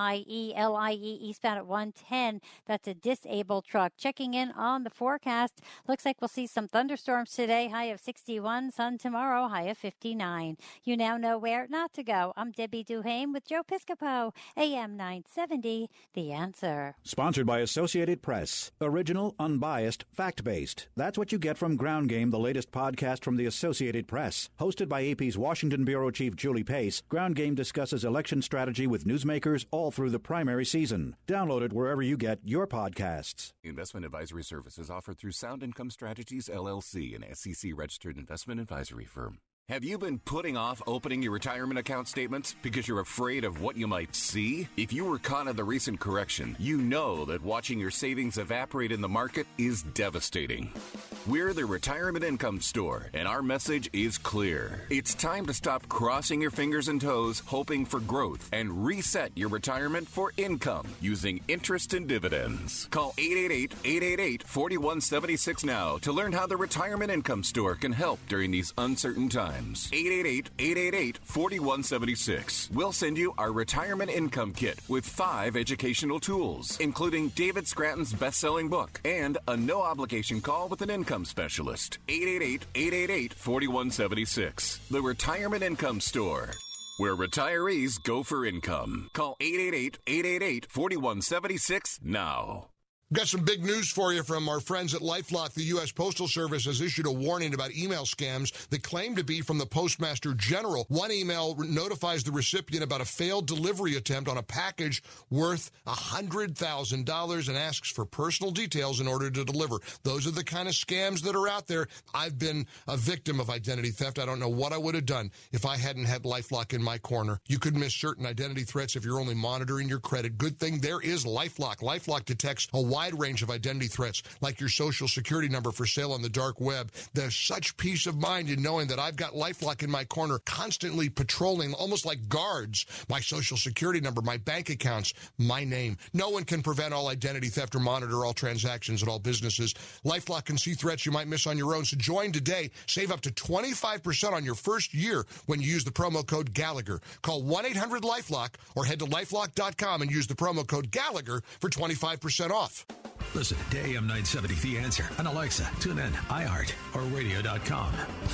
S9: LIE eastbound at 110. That's a disabled truck. Checking in on the forecast, looks like we'll see some thunderstorms today, high of 61, sun tomorrow, high of 59. You now know where not to go. I'm Debbie Duhame with Joe Piscopo, AM 970, The Answer.
S17: Sponsored by Associated Press. Original, unbiased, fact-based. That's what you get from Ground Game, the latest podcast from the Associated Press. Hosted by AP's Washington Bureau Chief Julie Pace, Ground Game discusses election strategy with newsmakers all through the primary season. Download it wherever you get your podcasts.
S18: Investment advisory services offered through Sound Income Strategies, LLC, an SEC-registered investment advisory firm. Have you been putting off opening your retirement account statements because you're afraid of what you might see? If you were caught in the recent correction, you know that watching your savings evaporate in the market is devastating. We're the Retirement Income Store, and our message is clear. It's time to stop crossing your fingers and toes, hoping for growth, and reset your retirement for income using interest and dividends. Call 888-888-4176 now to learn how the Retirement Income Store can help during these uncertain times. 888-888-4176. We'll send you our Retirement Income Kit with 5 educational tools, including David Scranton's best-selling book and a no-obligation call with an income specialist. 888-888-4176. The Retirement Income Store, where retirees go for income. Call 888-888-4176 now.
S12: Got some big news for you from our friends at LifeLock. The U.S. Postal Service has issued a warning about email scams that claim to be from the Postmaster General. One email notifies the recipient about a failed delivery attempt on a package worth $100,000 and asks for personal details in order to deliver. Those are the kind of scams that are out there. I've been a victim of identity theft. I don't know what I would have done if I hadn't had LifeLock in my corner. You could miss certain identity threats if you're only monitoring your credit. Good thing there is LifeLock. LifeLock detects a wide range of identity threats, like your social security number for sale on the dark web. There's such peace of mind in knowing that I've got LifeLock in my corner, constantly patrolling, almost like guards, my social security number, my bank accounts, my name. No one can prevent all identity theft or monitor all transactions at all businesses. LifeLock can see threats you might miss on your own. So join today. Save up to 25% on your first year when you use the promo code Gallagher. Call 1-800-LifeLock or head to lifelock.com and use the promo code Gallagher for 25% off.
S1: Listen to AM 970 The Answer on Alexa, TuneIn, iHeart, or radio.com.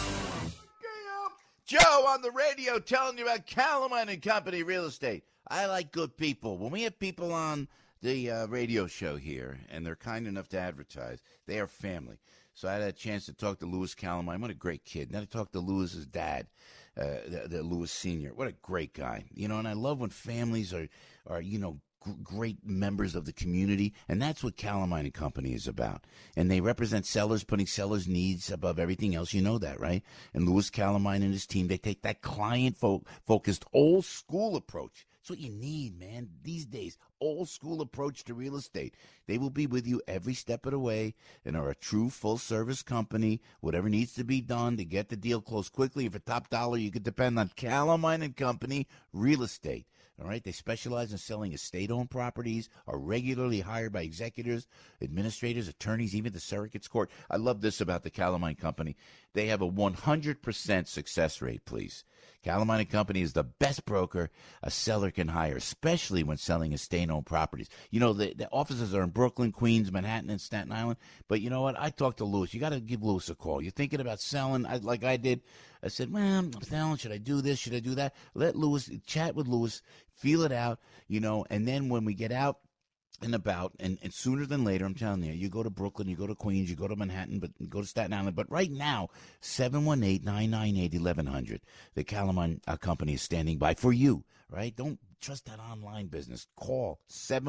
S6: Joe on the radio telling you about Calamine and Company Real Estate. I like good people. When we have people on the radio show here, and they're kind enough to advertise, they are family. So I had a chance to talk to Louis Calamine. What a great kid. Then I talked to Louis's dad, the Louis Sr. What a great guy. You know, and I love when families are great members of the community, and that's what Calamine and Company is about. And they represent sellers, putting sellers' needs above everything else. You know that, right? And Louis Calamine and his team, they take that client-focused, old-school approach. That's what you need, man, these days.
S10: old-school approach to real estate. They will be with you every step of the way and are a true full-service company. Whatever needs to be done to get the deal closed quickly, for top dollar, you can depend on Calamine and Company Real Estate. All right, they specialize in selling estate-owned properties, are regularly hired by executors, administrators, attorneys, even the surrogates court. I love this about the Calamine Company. They have a 100% success rate, please. Calamine and Company is the best broker a seller can hire, especially when selling estate-owned properties. You know, the offices are in Brooklyn, Queens, Manhattan, and Staten Island. But you know what? I talked to Lewis. You got to give Lewis a call. You're thinking about selling like I did. I said, well, I'm selling. Should I do this? Should I do that? Let Lewis, chat with Lewis, feel it out, you know, and then when we get out and about, and sooner than later, I'm telling you, you go to Brooklyn, you go to Queens, you go to Manhattan, but you go to Staten Island. But right now, 718-998-1100. The Calamine Company is standing by for you, right? Don't trust that online business. Call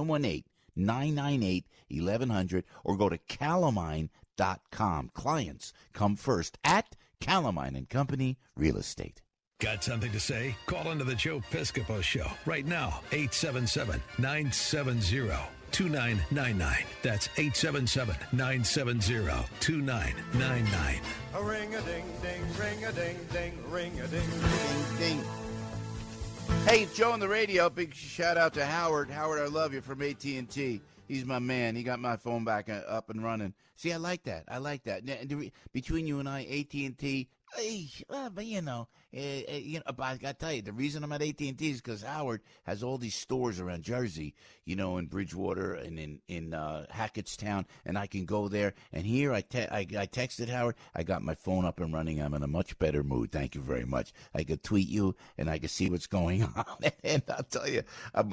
S10: 718-998-1100 or go to calamine.com. Clients come first at Calamine and Company Real Estate.
S1: Got something to say? Call into the Joe Piscopo Show right now. 877-970-2999. That's 877-970-2999.
S19: A ring-a-ding-ding, ring-a-ding-ding, ring-a-ding-ding.
S6: Hey, it's Joe on the radio. Big shout out to Howard. Howard, I love you, from AT&T. He's my man. He got my phone back up and running. See, I like that. Between you and I, AT&T, but you know, but I got to tell you, the reason I'm at AT&T is because Howard has all these stores around Jersey, you know, in Bridgewater and in Hackettstown, and I can go there. And here I texted Howard. I got my phone up and running. I'm in a much better mood. Thank you very much. I could tweet you, and I could see what's going on. And I'll tell you,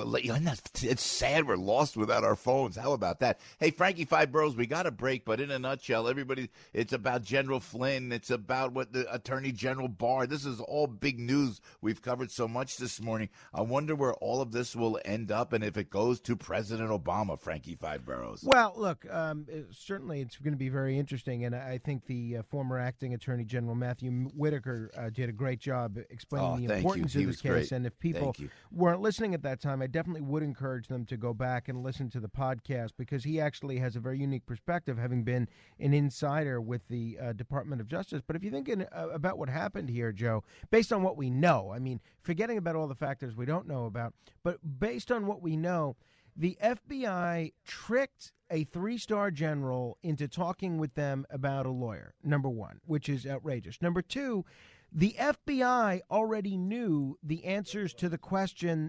S6: it's sad we're lost without our phones. How about that? Hey, Frankie Five Boroughs, we got a break, but in a nutshell, it's about General Flynn. It's about what the Attorney General Barr. This is all big news. We've covered so much this morning. I wonder where all of this will end up and if it goes to President Obama, Frankie Five Boroughs.
S20: Well, look, certainly it's going to be very interesting, and I think the former acting Attorney General Matthew Whitaker did a great job explaining the importance of this case.
S10: Great.
S20: And if people weren't listening at that time, I definitely would encourage them to go back and listen to the podcast, because he actually has a very unique perspective, having been an insider with the Department of Justice. But if you're thinking about what happened here, Joe, based on what we know, I mean, forgetting about all the factors we don't know about, but based on what we know, the FBI tricked a three-star general into talking with them about a lawyer, number one, which is outrageous. Number two, the FBI already knew the answers to the questions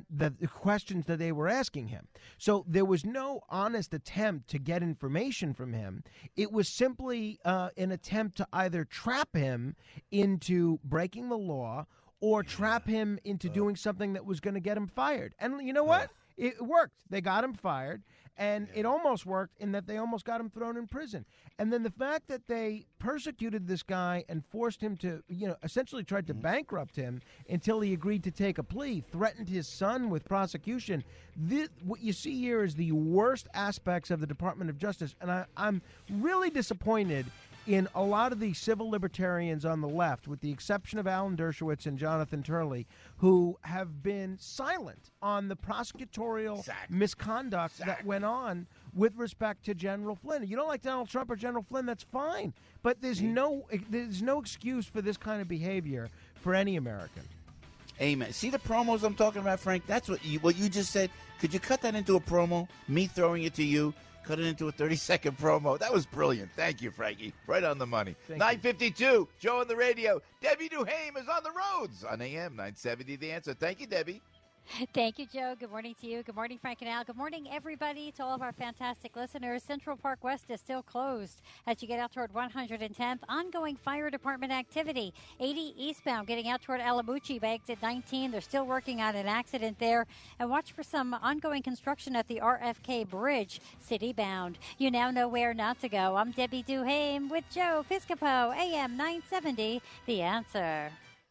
S20: that they were asking him. So there was no honest attempt to get information from him. It was simply an attempt to either trap him into breaking the law or trap him into doing something that was going to get him fired. And you know what? It worked. They got him fired. And it almost worked in that they almost got him thrown in prison. And then the fact that they persecuted this guy and forced him to, essentially tried to bankrupt him until he agreed to take a plea, threatened his son with prosecution. What you see here is the worst aspects of the Department of Justice. And I'm really disappointed in a lot of the civil libertarians on the left, with the exception of Alan Dershowitz and Jonathan Turley, who have been silent on the prosecutorial misconduct that went on with respect to General Flynn. You don't like Donald Trump or General Flynn, that's fine. But there's no excuse for this kind of behavior for any American.
S10: Amen. See the promos I'm talking about, Frank? That's what you just said. Could you cut that into a promo? Me throwing it to you? Cut it into a 30-second promo. That was brilliant. Thank you, Frankie. Right on the money. 9:52, Joe on the radio. Debbie Duhame is on the roads on AM 970 The Answer. Thank you, Debbie.
S9: Thank you, Joe. Good morning to you. Good morning, Frank and Al. Good morning, everybody, to all of our fantastic listeners. Central Park West is still closed as you get out toward 110th. Ongoing fire department activity. 80 eastbound getting out toward Alamucci by exit 19. They're still working on an accident there. And watch for some ongoing construction at the RFK Bridge, city bound. You now know where not to go. I'm Debbie Duhame with Joe Piscopo, AM 970, The Answer.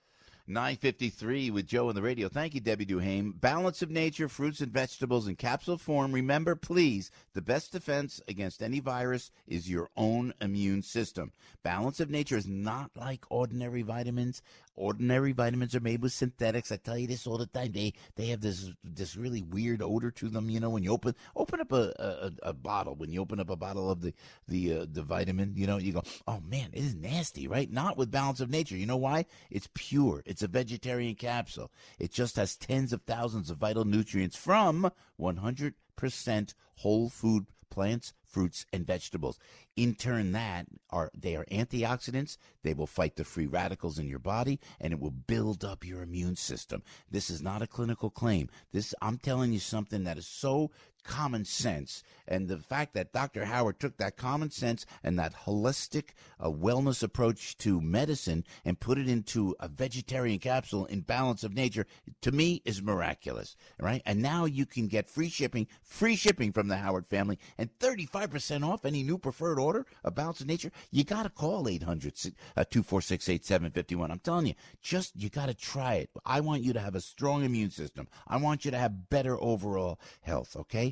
S10: 9:53 with Joe on the radio. Thank you, Debbie Duhame. Balance of Nature, fruits and vegetables in capsule form. Remember, please, the best defense against any virus is your own immune system. Balance of Nature is not like ordinary vitamins. Ordinary vitamins are made with synthetics. I tell you this all the time. They have this really weird odor to them. You know, when you open up a bottle, when you open up a bottle of the vitamin, you know, you go, oh man, it is nasty, right? Not with Balance of Nature. You know why? It's pure. It's a vegetarian capsule. It just has tens of thousands of vital nutrients from 100% whole food plants, fruits, and vegetables. In turn, they are antioxidants. They will fight the free radicals in your body, and it will build up your immune system. This is not a clinical claim. I'm telling you something that is so common sense, and the fact that Dr. Howard took that common sense and that holistic wellness approach to medicine and put it into a vegetarian capsule in Balance of Nature, to me, is miraculous, right? And now you can get free shipping from the Howard family, and 35% off any new preferred order of Balance of Nature. You got to call 800-246-8751. I'm telling you, you got to try it. I want you to have a strong immune system. I want you to have better overall health, okay?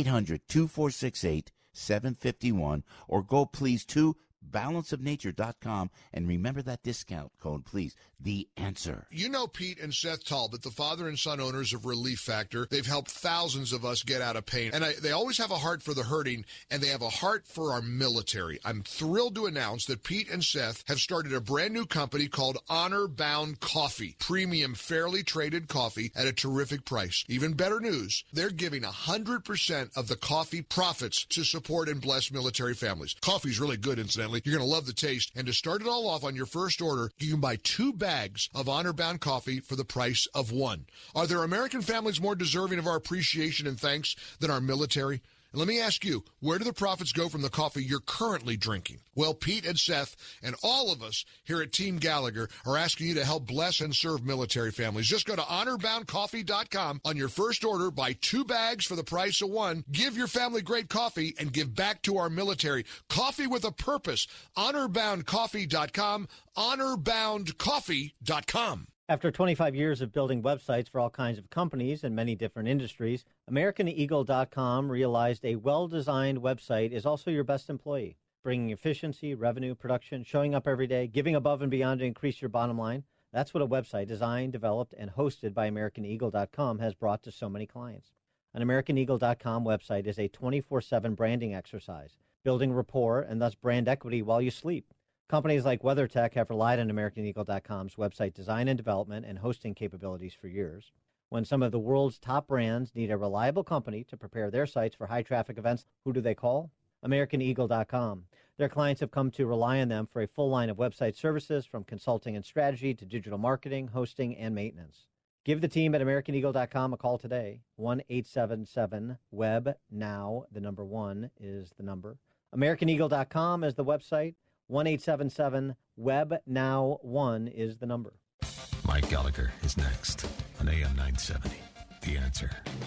S10: 800-246-8751, or go please to balanceofnature.com and remember that discount code, please. The Answer.
S12: You know Pete and Seth Talbot, the father and son owners of Relief Factor. They've helped thousands of us get out of pain. And they always have a heart for the hurting, and they have a heart for our military. I'm thrilled to announce that Pete and Seth have started a brand new company called Honor Bound Coffee. Premium, fairly traded coffee at a terrific price. Even better news, they're giving 100% of the coffee profits to support and bless military families. Coffee's really good, incidentally. You're going to love the taste. And to start it all off on your first order, you can buy 2 bags of Honor Bound coffee for the price of 1. Are there American families more deserving of our appreciation and thanks than our military? And let me ask you, where do the profits go from the coffee you're currently drinking? Well, Pete and Seth and all of us here at Team Gallagher are asking you to help bless and serve military families. Just go to honorboundcoffee.com. On your first order, buy 2 bags for the price of 1. Give your family great coffee and give back to our military. Coffee with a purpose. Honorboundcoffee.com. Honorboundcoffee.com.
S21: After 25 years of building websites for all kinds of companies in many different industries, AmericanEagle.com realized a well-designed website is also your best employee, bringing efficiency, revenue, production, showing up every day, giving above and beyond to increase your bottom line. That's what a website designed, developed, and hosted by AmericanEagle.com has brought to so many clients. An AmericanEagle.com website is a 24/7 branding exercise, building rapport and thus brand equity while you sleep. Companies like WeatherTech have relied on AmericanEagle.com's website design and development and hosting capabilities for years. When some of the world's top brands need a reliable company to prepare their sites for high-traffic events, who do they call? AmericanEagle.com. Their clients have come to rely on them for a full line of website services, from consulting and strategy to digital marketing, hosting, and maintenance. Give the team at AmericanEagle.com a call today. 1-877-WEB-NOW. The number 1 is the number. AmericanEagle.com is the website. 1-877-WEB-NOW-1 is the number.
S1: Mike Gallagher is next on AM 970. The Answer.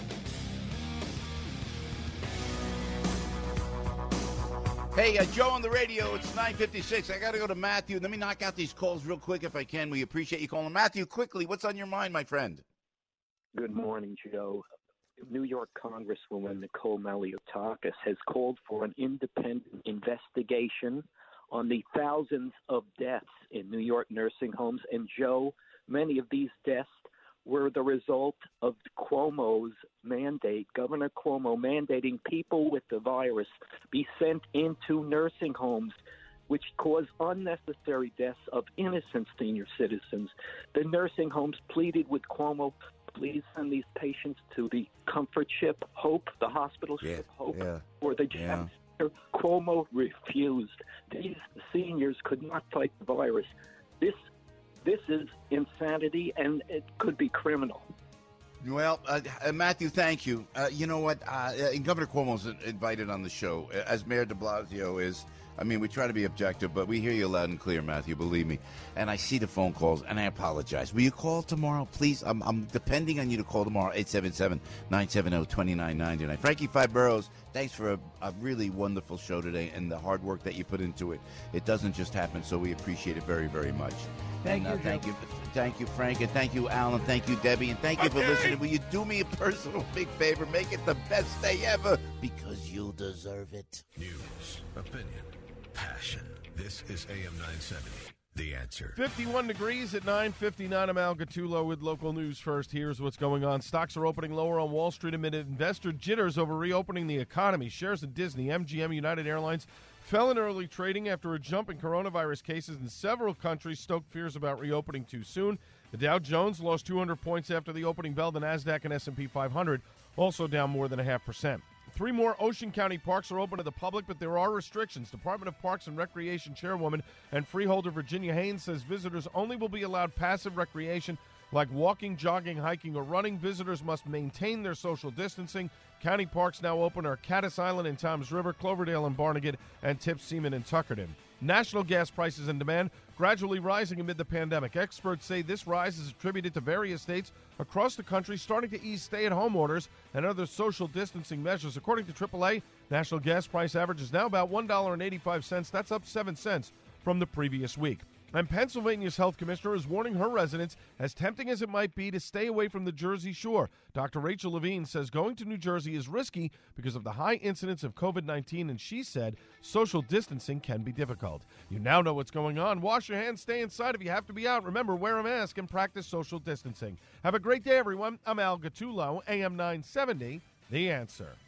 S6: Hey, Joe on the radio. It's 9:56. I got to go to Matthew. Let me knock out these calls real quick if I can. We appreciate you calling. Matthew, quickly, what's on your mind, my friend?
S22: Good morning, Joe. New York Congresswoman Nicole Malliotakis has called for an independent investigation on the thousands of deaths in New York nursing homes. And, Joe, many of these deaths were the result of Cuomo's mandate, Governor Cuomo mandating people with the virus be sent into nursing homes, which caused unnecessary deaths of innocent senior citizens. The nursing homes pleaded with Cuomo, please send these patients to the comfort ship, Hope, the hospital ship, Hope, or the Jack. Cuomo refused. These seniors could not fight the virus. This is insanity, and it could be criminal.
S6: Well, Matthew, thank you. You know what? Governor Cuomo's invited on the show, as Mayor de Blasio is. I mean, we try to be objective, but we hear you loud and clear, Matthew, believe me. And I see the phone calls, and I apologize. Will you call tomorrow, please? I'm depending on you to call tomorrow, 877-970-2999. Frankie Five Boroughs, thanks for a really wonderful show today and the hard work that you put into it. It doesn't just happen, so we appreciate it very, very much. Thank you, Frank, and thank you, Alan, thank you, Debbie, and thank you for listening. Will you do me a personal big favor? Make it the best day ever, because you deserve it.
S1: News, opinion, passion. This is AM 970, The Answer.
S16: 51 degrees at 9:59. I'm Al Gattullo with local news first. Here's what's going on. Stocks are opening lower on Wall Street amid investor jitters over reopening the economy. Shares of Disney, MGM, United Airlines fell in early trading after a jump in coronavirus cases in several countries stoked fears about reopening too soon. The Dow Jones lost 200 points after the opening bell. The NASDAQ and S&P 500 also down more than 0.5%. 3 more Ocean County parks are open to the public, but there are restrictions. Department of Parks and Recreation chairwoman and freeholder Virginia Haynes says visitors only will be allowed passive recreation like walking, jogging, hiking, or running. Visitors must maintain their social distancing. County parks now open are Caddis Island and Toms River, Cloverdale and Barnegat, and Tip, Seaman, and Tuckerton. National gas prices and demand gradually rising amid the pandemic. Experts say this rise is attributed to various states across the country starting to ease stay-at-home orders and other social distancing measures. According to AAA, national gas price average is now about $1.85. That's up 7 cents from the previous week. And Pennsylvania's health commissioner is warning her residents, as tempting as it might be, to stay away from the Jersey Shore. Dr. Rachel Levine says going to New Jersey is risky because of the high incidence of COVID-19, and she said social distancing can be difficult. You now know what's going on. Wash your hands, stay inside if you have to be out. Remember, wear a mask and practice social distancing. Have a great day, everyone. I'm Al Gattullo, AM 970, The Answer.